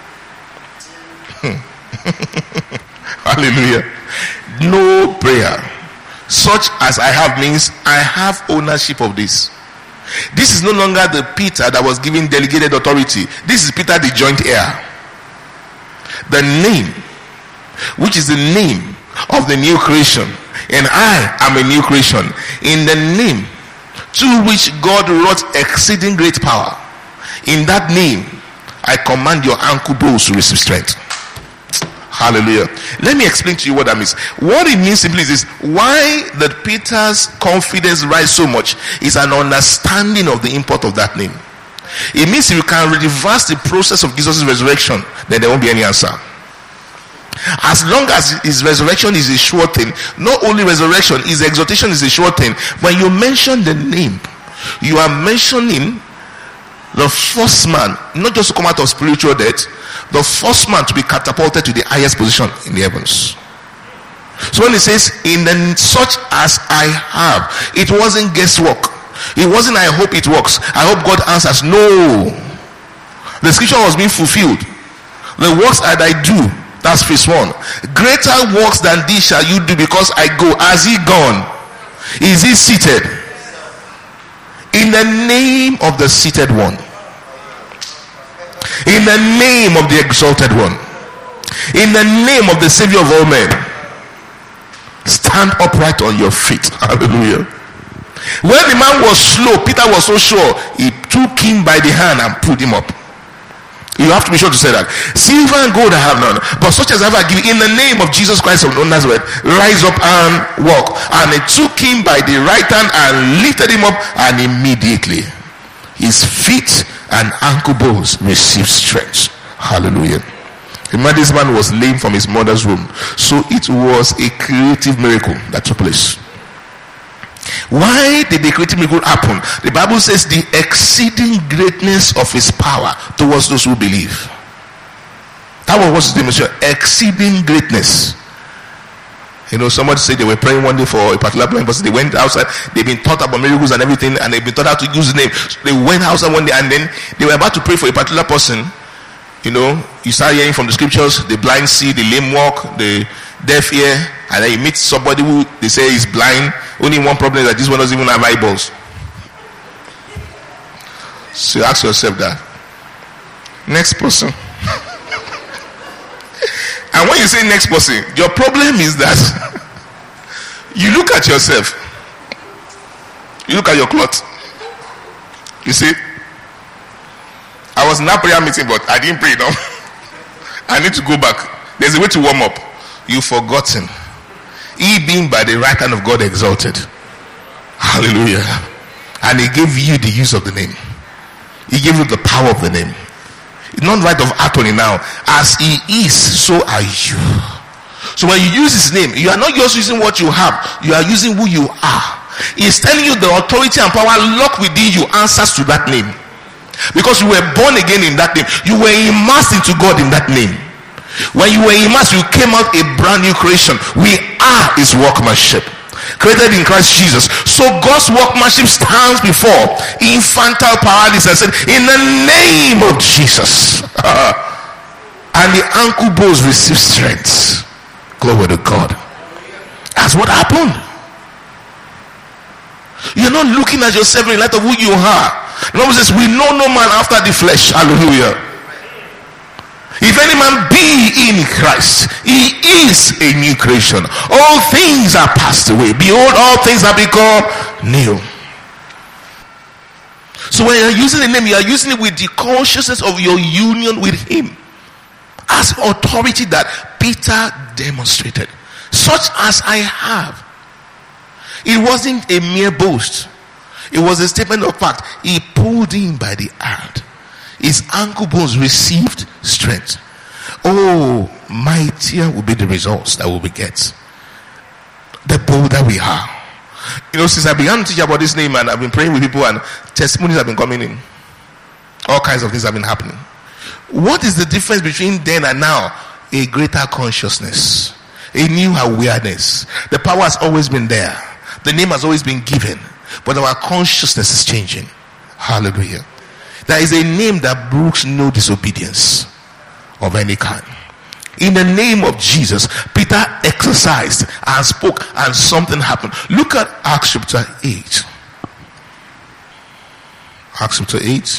Hallelujah. No prayer. Such as I have means I have ownership of this. This is no longer the Peter that was given delegated authority. This is Peter, the joint heir. The name, which is the name of the new creation, and I am a new creation, in the name to which God wrought exceeding great power. In that name, I command your ankle bones to receive strength. Hallelujah. Let me explain to you what that means. What it means simply is this: why that Peter's confidence rise so much is an understanding of the import of that name. It means if you can reverse the process of Jesus' resurrection, then there won't be any answer. As long as his resurrection is a sure thing, not only resurrection, his exaltation is a sure thing. When you mention the name, you are mentioning the first man, not just to come out of spiritual death, the first man to be catapulted to the highest position in the heavens. So when it says, in the such as I have, it wasn't guesswork. It wasn't I hope it works, I hope God answers. No. The scripture was being fulfilled. The works that I do, that's phase one. Greater works than these shall you do, because I go. Has he gone? Is he seated? In the name of the seated one. In the name of the exalted one. In the name of the Savior of all men. Stand upright on your feet. Hallelujah. When the man was slow, Peter was so sure, he took him by the hand and pulled him up. You have to be sure to say that. Silver and gold I have none, but such as I have I give you, in the name of Jesus Christ of Nazareth, rise up and walk. And he took him by the right hand and lifted him up, and immediately his feet and ankle bones received strength. Hallelujah. Remember, this man was lame from his mother's womb, so it was a creative miracle that took place. Why did the creative miracle happen? The Bible says the exceeding greatness of his power towards those who believe. That was what's demonstrated. Exceeding greatness. You know, somebody said they were praying one day for a particular blind person. They went outside. They've been taught about miracles and everything, and they've been taught how to use the name. So they went outside one day, and then they were about to pray for a particular person. You know, you start hearing from the scriptures, the blind see, the lame walk, the deaf hear, and then you meet somebody who they say is blind. Only one problem is that this one doesn't even have eyeballs. So you ask yourself that. Next person. And when you say next person, your problem is that you look at yourself. You look at your cloth. You see, I was in that prayer meeting, but I didn't pray now. I need to go back. There's a way to warm up. You've forgotten. He being by the right hand of God exalted. Hallelujah. And he gave you the use of the name. He gave you the power of the name. It's not right of attorney now. As he is, so are you. So when you use his name, you are not just using what you have, you are using who you are. He's telling you the authority and power locked within you answers to that name. Because you were born again in that name. You were immersed into God in that name. When you were immersed, you came out a brand new creation. We are his workmanship, created in Christ Jesus. So God's workmanship stands before infantile paralysis and said, in the name of Jesus. And the ankle bones receive strength. Glory to God. That's what happened. You're not looking at yourself in light of who you are. The Bible says, we know no man after the flesh. Hallelujah. If any man be in Christ, he is a new creation. All things are passed away. Behold, all things have become new. So when you're using the name, you are using it with the consciousness of your union with him. As authority that Peter demonstrated. Such as I have. It wasn't a mere boast. It was a statement of fact. He pulled him by the hand. His ankle bones received strength. Oh, mightier will be the results that we will get, the bolder we are. You know, since I began to teach about this name, and I've been praying with people, and testimonies have been coming in. All kinds of things have been happening. What is the difference between then and now? A greater consciousness, a new awareness. The power has always been there. The name has always been given, but our consciousness is changing. Hallelujah. There is a name that brooks no disobedience of any kind. In the name of Jesus, Peter exercised and spoke, and something happened. Look at Acts chapter eight. Acts chapter eight.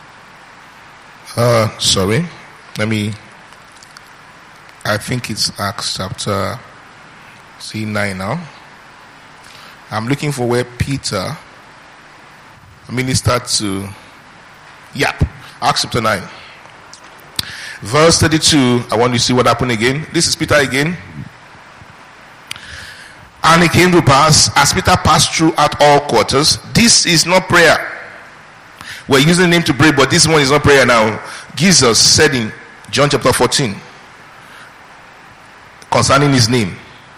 Uh, sorry. Let me. I think it's Acts chapter see nine now. I'm looking for where Peter ministered to. Yep. Acts chapter nine. Verse thirty-two, I want you to see what happened again. This is Peter again. And it came to pass, as Peter passed through at all quarters, this is not prayer. We're using the name to pray, but this one is not prayer now. Jesus said in John chapter fourteen, concerning his name,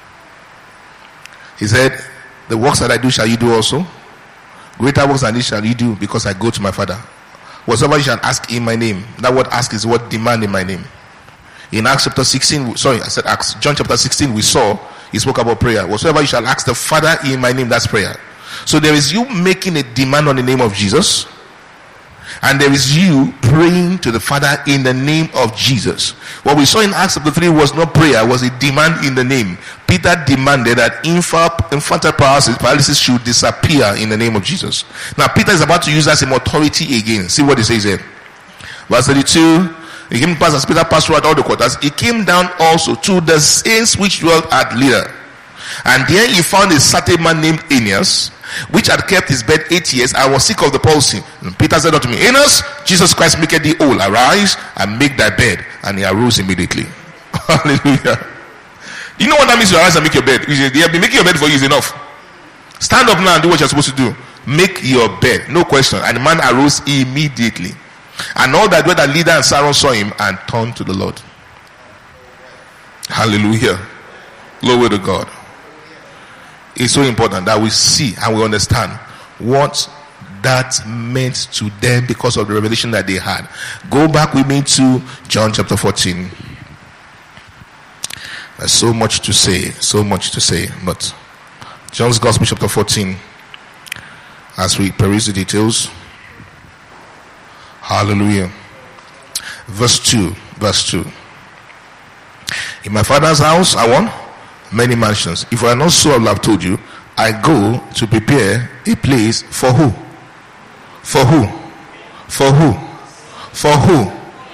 he said, the works that I do shall you do also. Greater works than this shall you do, because I go to my Father. Whatsoever you shall ask in my name. That word ask is what demand in my name. In Acts chapter sixteen, sorry, I said Acts, John chapter sixteen, we saw, he spoke about prayer. Whatsoever you shall ask the Father in my name, that's prayer. So there is you making a demand on the name of Jesus, and there is you praying to the Father in the name of Jesus. What we saw in Acts chapter three was not prayer, was a demand in the name. Peter demanded that infantile paralysis should disappear in the name of Jesus. Now Peter is about to use that same authority again. See what he says here. Verse thirty-two. It came to pass as Peter passed throughout all the quarters, he came down also to the saints which dwelt at Lydda. And there he found a certain man named Aeneas, which had kept his bed eight years and was sick of the palsy. And Peter said unto me, Aeneas, Jesus Christ maketh thee whole. Arise and make thy bed. And he arose immediately. Hallelujah. You know what that means, to arise and make your bed? They have been making your bed for you is enough. Stand up now and do what you're supposed to do. Make your bed. No question. And the man arose immediately. And all that were that Lydda and Saron saw him and turned to the Lord. Hallelujah. Glory to God. It's so important that we see and we understand what that meant to them because of the revelation that they had. Go back with me to John chapter fourteen. There's so much to say, so much to say, but John's Gospel chapter fourteen, as we peruse the details. Hallelujah. Verse two, verse two. In my Father's house I want many mansions. If I are not so, I will have told you. I go to prepare a place for who? For who? For who? For who?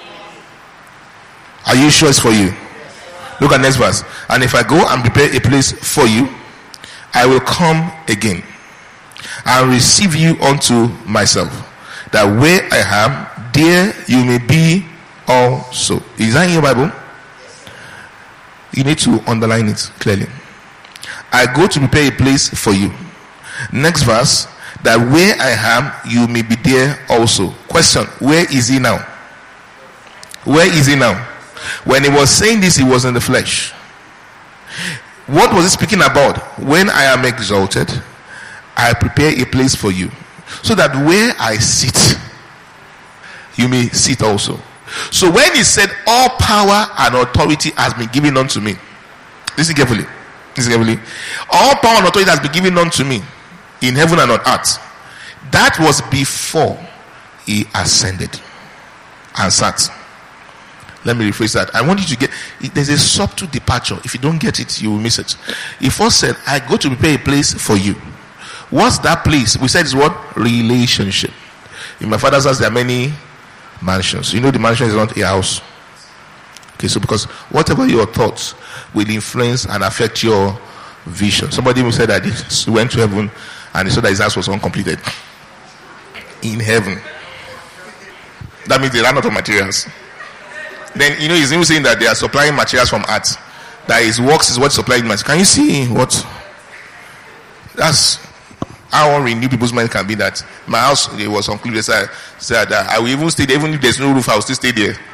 Are you sure it's for you? Look at next verse. And if I go and prepare a place for you, I will come again and receive you unto myself, that where I am, there you may be also. Is that in your Bible? You need to underline it clearly. I go to prepare a place for you. Next verse, that where I am, you may be there also. Question, where is he now? Where is he now? When he was saying this, he was in the flesh. What was he speaking about? When I am exalted, I prepare a place for you, so that where I sit, you may sit also. So when he said all power and authority has been given unto me, listen carefully, listen carefully, all power and authority has been given unto me in heaven and on earth. That was before he ascended and sat. Let me rephrase that. I want you to get, there's a subtle departure. If you don't get it, you will miss it. He first said, I go to prepare a place for you. What's that place? We said it's what? Relationship. In my Father's house there are many mansions. You know the mansion is not a house. Okay, so because whatever your thoughts will influence and affect your vision. Somebody said that he went to heaven and he saw that his house was uncompleted. In heaven. That means they ran out of materials. Then, you know, he's even saying that they are supplying materials from earth. That his works is what supplying materials. Can you see what? That's, how unrenew people's mind can be that my house it was unclean. So I said that I will even stay there, even if there's no roof, I will still stay there.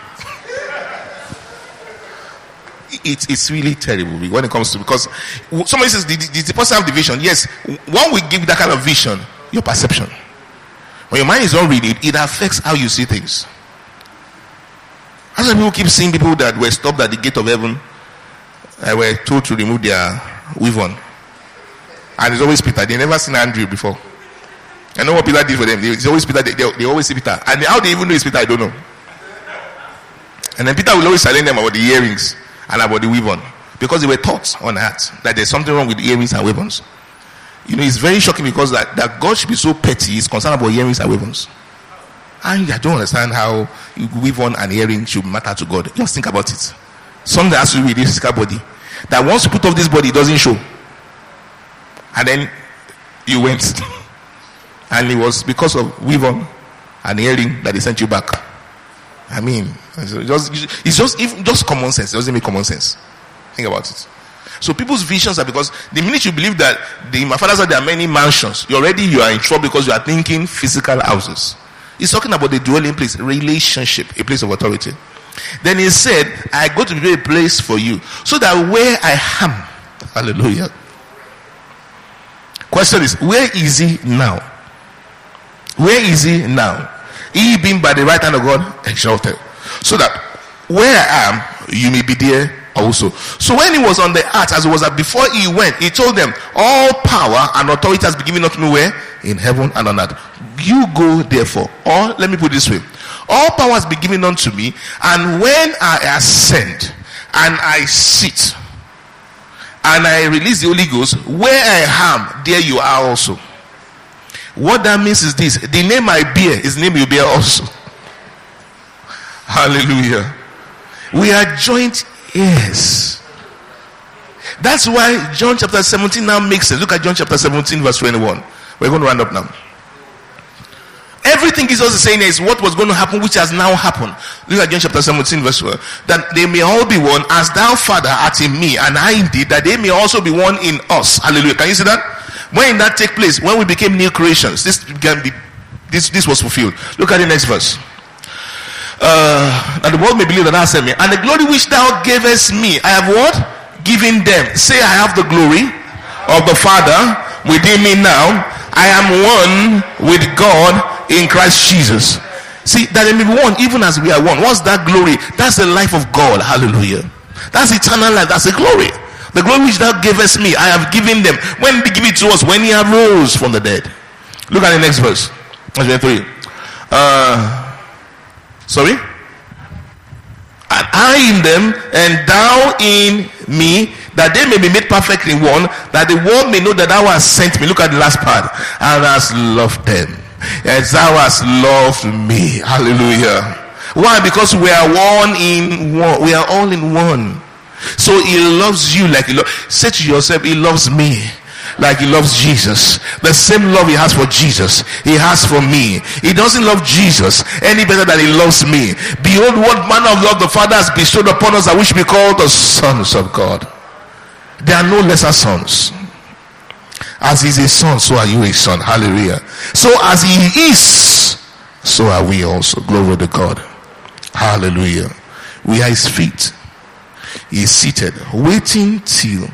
It, it's really terrible when it comes to, because somebody says the, the, the person have the vision. Yes, one will give that kind of vision, your perception. When your mind is not reading, it affects how you see things. That's why people keep seeing people that were stopped at the gate of heaven and were told to remove their weave on. And it's always Peter. They never seen Andrew before. I know what Peter did for them. It's always Peter. They, they, they always see Peter. And how they even know it's Peter, I don't know. And then Peter will always silence them about the earrings and about the weave on, because they were taught on heart that there's something wrong with the earrings and weapons. You know, it's very shocking because that, that God should be so petty. He's concerned about earrings and weapons. And I don't understand how weave on and earring should matter to God. Just think about it. Something that has to do with the physical body, that once you put off this body, it doesn't show. And then you went. And it was because of weave on and earring that they sent you back. I mean, it's just, it's just, even just common sense. It doesn't make common sense. Think about it. So people's visions are because the minute you believe that the, my father said there are many mansions, you already you are in trouble because you are thinking physical houses. He's talking about the dwelling place, relationship, a place of authority. Then he said, I go to prepare a place for you, so that where I am, hallelujah. Question is, where is he now? Where is he now? He being by the right hand of God exalted, so that where I am, you may be there also. So when he was on the earth, as it was before he went, he told them, all power and authority has been given unto me where? In heaven and on earth. You go therefore, or let me put it this way, all power has been given unto me, and when I ascend and I sit and I release the Holy Ghost, where I am, there you are also. What that means is this: the name I bear, his name you bear also. Hallelujah. We are joint heirs. That's why John chapter seventeen now makes sense. Look at John chapter seventeen verse twenty-one. We're going to round up now. Everything Jesus is saying is what was going to happen, which has now happened. Look at John chapter seventeen verse one. That they may all be one, as thou, Father, art in me, and I in thee, that they may also be one in us. Hallelujah. Can you see that? When did that take place? When we became new creations. This can be, this this was fulfilled. Look at the next verse. Uh, that the world may believe that thou sent me, and the glory which thou gavest me, I have what? Given them. Say, I have the glory of the Father within me now. I am one with God in Christ Jesus. See, that they may be one, even as we are one. What's that glory? That's the life of God. Hallelujah. That's eternal life. That's the glory. The glory which thou gavest me, I have given them. When did he give it to us? When he arose from the dead. Look at the next verse. Verse twenty-three. Uh, sorry? And I in them, and thou in me, that they may be made perfect in one, that the world may know that thou hast sent me. Look at the last part. And hast loved them, as thou hast loved me. Hallelujah. Why? Because we are one in one. We are all in one. So he loves you like he loves. Say to yourself, he loves me like he loves Jesus. The same love he has for Jesus, he has for me. He doesn't love Jesus any better than he loves me. Behold, what manner of love the Father has bestowed upon us, that we should be called the sons of God. There are no lesser sons. As he is a son, so are you a son. Hallelujah. So as he is, so are we also. Glory to God. Hallelujah. We are his feet. He is seated, waiting till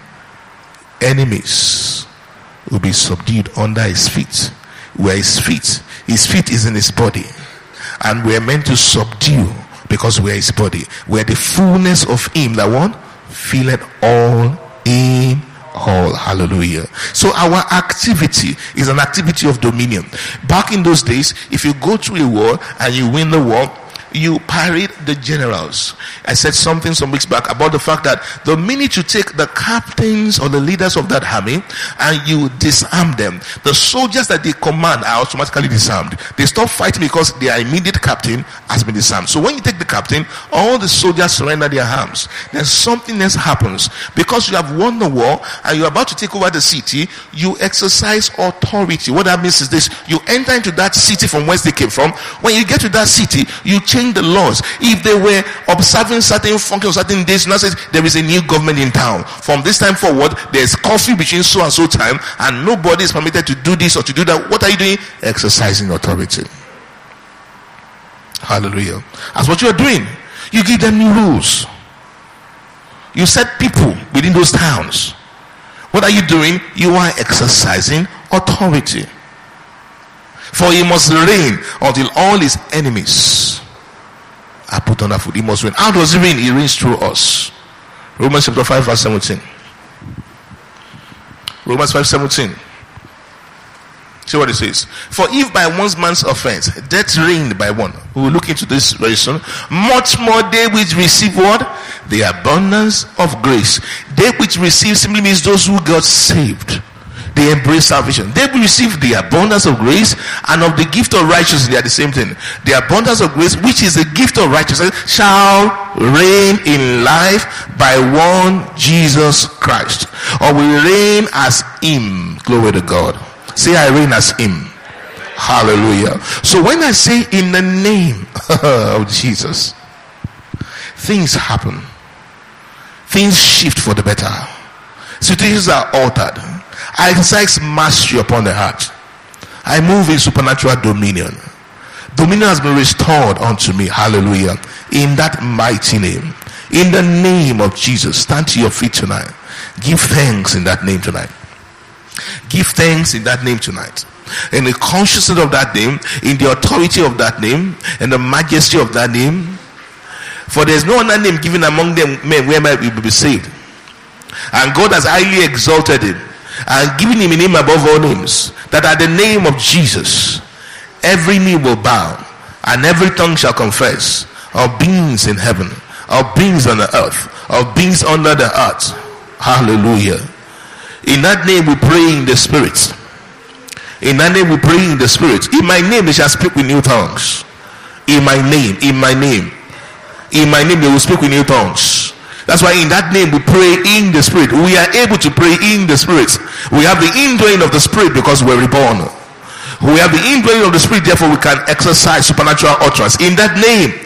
enemies will be subdued under his feet. We are his feet. His feet is in his body, and we are meant to subdue because we are his body. We are the fullness of him that one filleth all in all. Hallelujah. So our activity is an activity of dominion. Back in those days, if you go to a war and you win the war, you parade the generals. I said something some weeks back about the fact that the minute you take the captains or the leaders of that army and you disarm them, the soldiers that they command are automatically disarmed. They stop fighting because their immediate captain has been disarmed. So when you take the captain, all the soldiers surrender their arms. Then something else happens. Because you have won the war and you're about to take over the city, you exercise authority. What that means is this: you enter into that city from whence they came from. When you get to that city, you change change the laws. If they were observing certain functions, certain days, now says there is a new government in town. From this time forward, there's coffee between so and so time, and nobody is permitted to do this or to do that. What are you doing? Exercising authority. Hallelujah. That's what you are doing. You give them new rules. You set people within those towns. What are you doing? You are exercising authority. For he must reign until all his enemies are put under foot. He must reign. How does he reign? He reigns through us. Romans chapter five verse seventeen. Romans five seventeen. See what it says. For if by one man's offense death reigned by one, we will look into this very soon, much more they which receive what? The abundance of grace. They which receive simply means those who got saved. They embrace salvation. They will receive the abundance of grace and of the gift of righteousness. They are the same thing. The abundance of grace, which is the gift of righteousness, shall reign in life by one Jesus Christ. Or we reign as him. Glory to God. Say, I reign as him. Hallelujah. So when I say in the name of Jesus, things happen. Things shift for the better. Situations are altered. I exercise mastery upon the heart. I move in supernatural dominion. Dominion has been restored unto me. Hallelujah. In that mighty name. In the name of Jesus. Stand to your feet tonight. Give thanks in that name tonight. Give thanks in that name tonight. In the consciousness of that name, in the authority of that name, in the majesty of that name. For there is no other name given among them men whereby we will be saved. And God has highly exalted him and given him a name above all names, that at the name of Jesus every knee will bow and every tongue shall confess, of beings in heaven, of beings on the earth, of beings under the earth. Hallelujah. In that name we pray in the spirit. In that name we pray in the spirit. In my name they shall speak with new tongues. In my name, in my name, in my name they will speak with new tongues. That's why in that name we pray in the spirit. We are able to pray in the spirit. We have the indwelling of the spirit because we're reborn. We have the indwelling of the spirit, therefore we can exercise supernatural utterance. In that name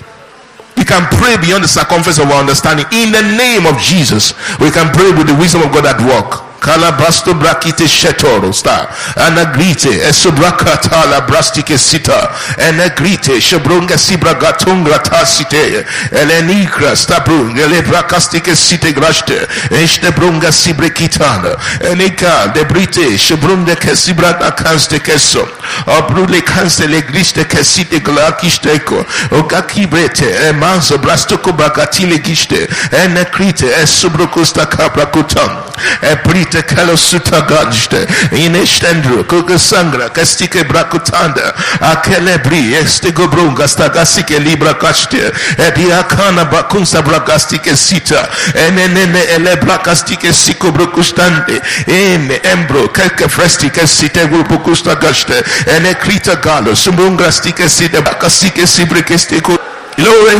we can pray beyond the circumference of our understanding. In the name of Jesus we can pray with the wisdom of God at work. Kalabasto brakite shetoro star anagrite esobrakata la brastike sita enagrite shebronga sibragatungra tasite elenikra stabrung ele brakastike site graste este bronga sibrekitana enika debrite shebrunde kesibrata kanste keso obrule kanste le griste kesite glakisteko ogakibrete emanso brastoko bakatile giste enakrite esobrokosta kabrakutam ebrite Kalosuta Ganjte Inestendru Kugasangra Kastike Brakutanda Akelebri Estego Brunga Stagasike Libra Kaste Ediakana Bakunsa Brakastike Sita Enene Elebra Kastike Siko Brokustande Ene Embro Keke Frestike Site Grupukusta Gaste Enekrita Galo Sumbunga Stike Site Bakasike Sibrekestiko. Glory,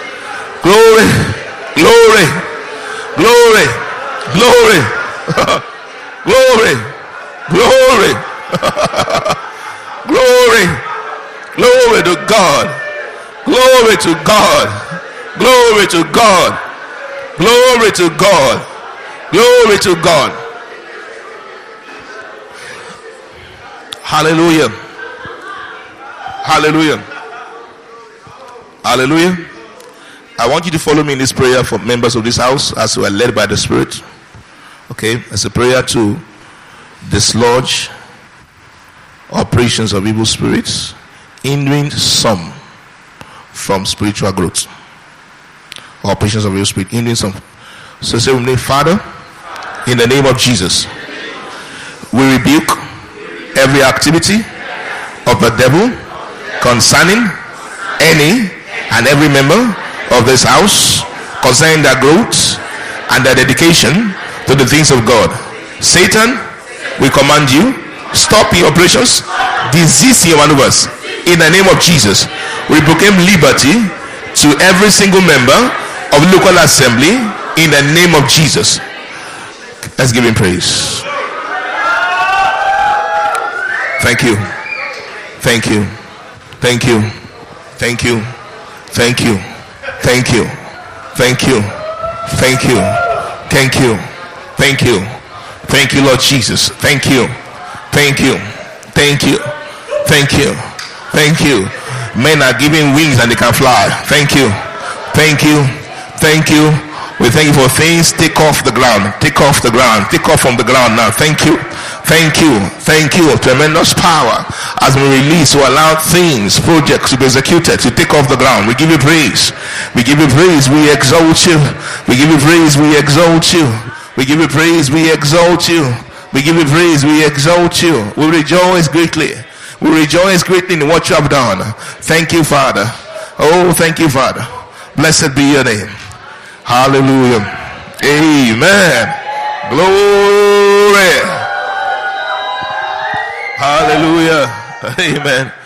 glory, glory, glory, glory. Glory, glory, glory, glory to God, glory to God, glory to God, glory to God, glory to God. Hallelujah, hallelujah, hallelujah. I want you to follow me in this prayer for members of this house as we are led by the Spirit. Okay, it's a prayer to dislodge operations of evil spirits, hindering some from spiritual growth. Operations of evil spirit, hindering some. So say with me, Father, in the name of Jesus, we rebuke every activity of the devil concerning any and every member of this house, concerning their growth and their dedication to the things of God. Satan, we command you, stop your operations, desist your maneuvers. In the name of Jesus, we proclaim liberty to every single member of local assembly in the name of Jesus. Let's give him praise. Thank you. Thank you. Thank you. Thank you. Thank you. Thank you. Thank you. Thank you. Thank you. Thank you. Thank you, Lord Jesus. Thank you. Thank you. Thank you. Thank you. Thank you. Men are given wings and they can fly. Thank you. Thank you. Thank you. We thank you for things. Take off the ground. Take off the ground. Take off from the ground now. Thank you. Thank you. Thank you. Tremendous power has been released to allow things, projects to be executed, to take off the ground. We give you praise. We give you praise. We exalt you. We give you praise. We exalt you. We give you praise. We exalt you. We give you praise. We exalt you. We rejoice greatly. We rejoice greatly in what you have done. Thank you, Father. Oh, thank you, Father. Blessed be your name. Hallelujah. Amen. Glory. Hallelujah. Amen.